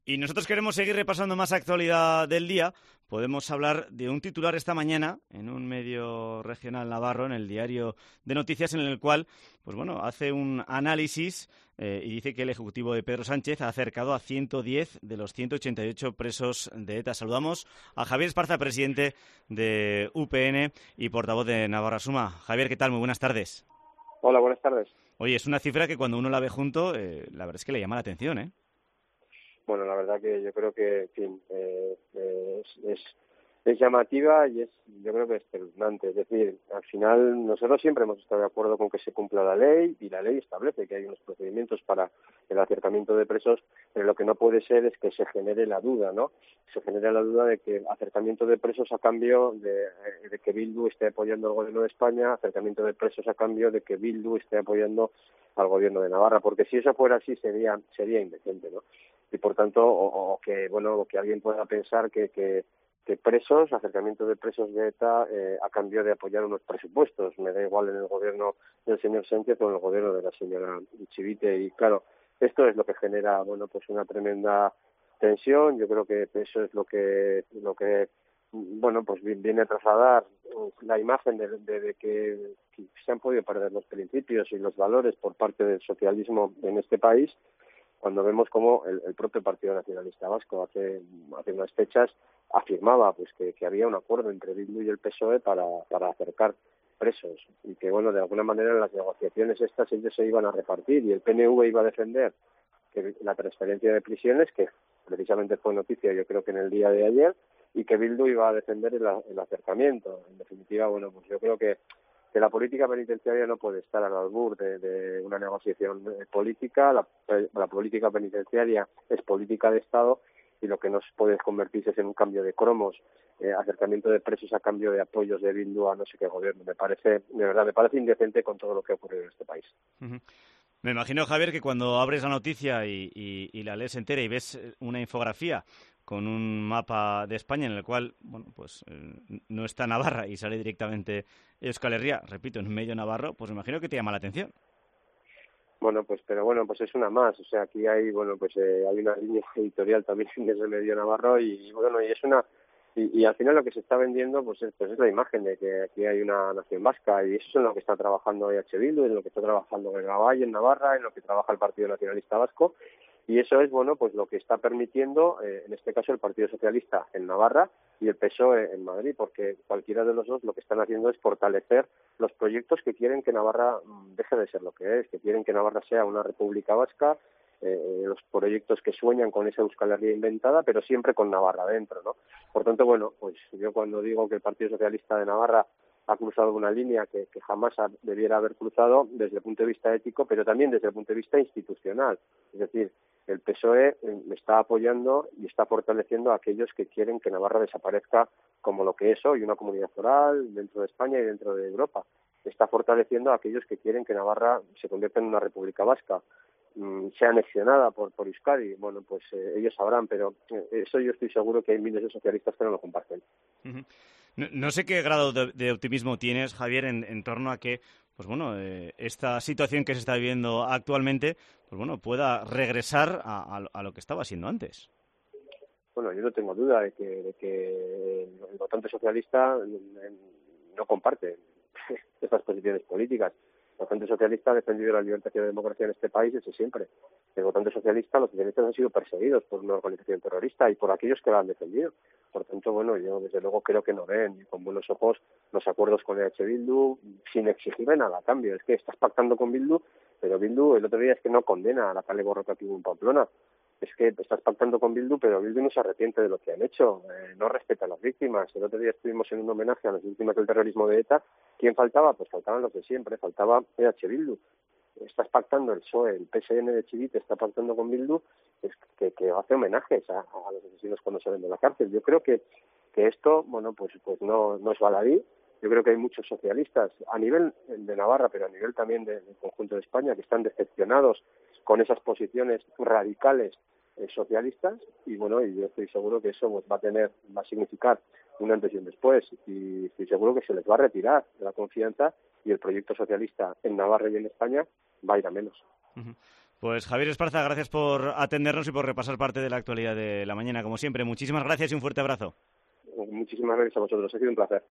Y nosotros queremos seguir repasando más actualidad del día. Podemos hablar de un titular esta mañana en un medio regional navarro, en el Diario de Noticias, en el cual pues bueno, hace un análisis y dice que el Ejecutivo de Pedro Sánchez ha acercado a 110 de los 188 presos de ETA. Saludamos a Javier Esparza, presidente de UPN y portavoz de Navarra Suma. Javier, ¿qué tal? Muy buenas tardes. Hola, buenas tardes. Oye, es una cifra que cuando uno la ve junto, la verdad es que le llama la atención, ¿eh? Bueno, la verdad que yo creo que, en fin, es llamativa y yo creo que es espeluznante. Es decir, al final nosotros siempre hemos estado de acuerdo con que se cumpla la ley y la ley establece que hay unos procedimientos para el acercamiento de presos, pero lo que no puede ser es que se genere la duda, ¿no? Se genere la duda de que acercamiento de presos a cambio de que Bildu esté apoyando al gobierno de España, acercamiento de presos a cambio de que Bildu esté apoyando al gobierno de Navarra, porque si eso fuera así sería indecente, ¿no? Y por tanto, o que alguien pueda pensar que presos, acercamiento de presos de ETA a cambio de apoyar unos presupuestos, me da igual en el gobierno del señor Sánchez o en el gobierno de la señora Chivite. Y claro, esto es lo que genera, pues una tremenda tensión. Yo creo que eso es lo que pues viene a trasladar la imagen de que se han podido perder los principios y los valores por parte del socialismo en este país, cuando vemos cómo el propio Partido Nacionalista Vasco hace unas fechas afirmaba pues que había un acuerdo entre Bildu y el PSOE para acercar presos y que de alguna manera en las negociaciones estas ellos se iban a repartir y el PNV iba a defender que la transferencia de prisiones, que precisamente fue noticia yo creo que en el día de ayer, y que Bildu iba a defender el acercamiento. En definitiva, pues yo creo que la política penitenciaria no puede estar al albur de una negociación política. La política penitenciaria es política de Estado y lo que no puede convertirse es en un cambio de cromos, acercamiento de presos a cambio de apoyos de Bildu a no sé qué gobierno. De verdad, me parece indecente con todo lo que ha ocurrido en este país. Uh-huh. Me imagino, Javier, que cuando abres la noticia y la lees entera y ves una infografía con un mapa de España en el cual, no está Navarra y sale directamente Euskal Herria, repito, en medio navarro, pues me imagino que te llama la atención. Pues es una más. O sea, aquí hay, hay una línea editorial también desde el medio navarro y es una... Y al final lo que se está vendiendo pues es la imagen de que aquí hay una nación vasca y eso es en lo que está trabajando EH Bildu, en lo que está trabajando el Gabay en Navarra, en lo que trabaja el Partido Nacionalista Vasco. Y eso es, lo que está permitiendo, en este caso, el Partido Socialista en Navarra y el PSOE en Madrid, porque cualquiera de los dos lo que están haciendo es fortalecer los proyectos que quieren que Navarra deje de ser lo que es, que quieren que Navarra sea una república vasca, los proyectos que sueñan con esa Euskal Herria inventada, pero siempre con Navarra dentro, ¿no? Por tanto, pues yo cuando digo que el Partido Socialista de Navarra ha cruzado una línea que jamás debiera haber cruzado desde el punto de vista ético, pero también desde el punto de vista institucional. Es decir, el PSOE está apoyando y está fortaleciendo a aquellos que quieren que Navarra desaparezca como lo que es hoy, una comunidad foral dentro de España y dentro de Europa. Está fortaleciendo a aquellos que quieren que Navarra se convierta en una república vasca, sea anexionada por Euskadi. Ellos sabrán, pero eso yo estoy seguro que hay miles de socialistas que no lo comparten. Uh-huh. No sé qué grado de optimismo tienes, Javier, en torno a que esta situación que se está viviendo actualmente pueda regresar a lo que estaba siendo antes. Yo no tengo duda de que el votante socialista no comparte estas posiciones políticas. El votante socialista ha defendido la libertad y la democracia en este país desde siempre. El votante socialista, los socialistas han sido perseguidos por una organización terrorista y por aquellos que la han defendido. Por tanto, yo desde luego creo que no ven con buenos ojos los acuerdos con EH Bildu sin exigirle nada a cambio. Es que estás pactando con Bildu, pero Bildu el otro día es que no condena a la kale borroka que hubo en Pamplona. Es que estás pactando con Bildu, pero Bildu no se arrepiente de lo que han hecho, no respeta a las víctimas. El otro día estuvimos en un homenaje a las víctimas del terrorismo de ETA. ¿Quién faltaba? Pues faltaban los de siempre, faltaba EH Bildu. Estás pactando el PSOE, el PSN de Chivite está pactando con Bildu, es que hace homenajes a los asesinos cuando salen de la cárcel. Yo creo que esto, pues no es baladí. Yo creo que hay muchos socialistas a nivel de Navarra, pero a nivel también del conjunto de España, que están decepcionados con esas posiciones radicales socialistas y yo estoy seguro que eso va a significar un antes y un después y estoy seguro que se les va a retirar de la confianza y el proyecto socialista en Navarra y en España va a ir a menos. Uh-huh. Pues Javier Esparza, gracias por atendernos y por repasar parte de la actualidad de la mañana, como siempre. Muchísimas gracias y un fuerte abrazo. Muchísimas gracias a vosotros, ha sido un placer.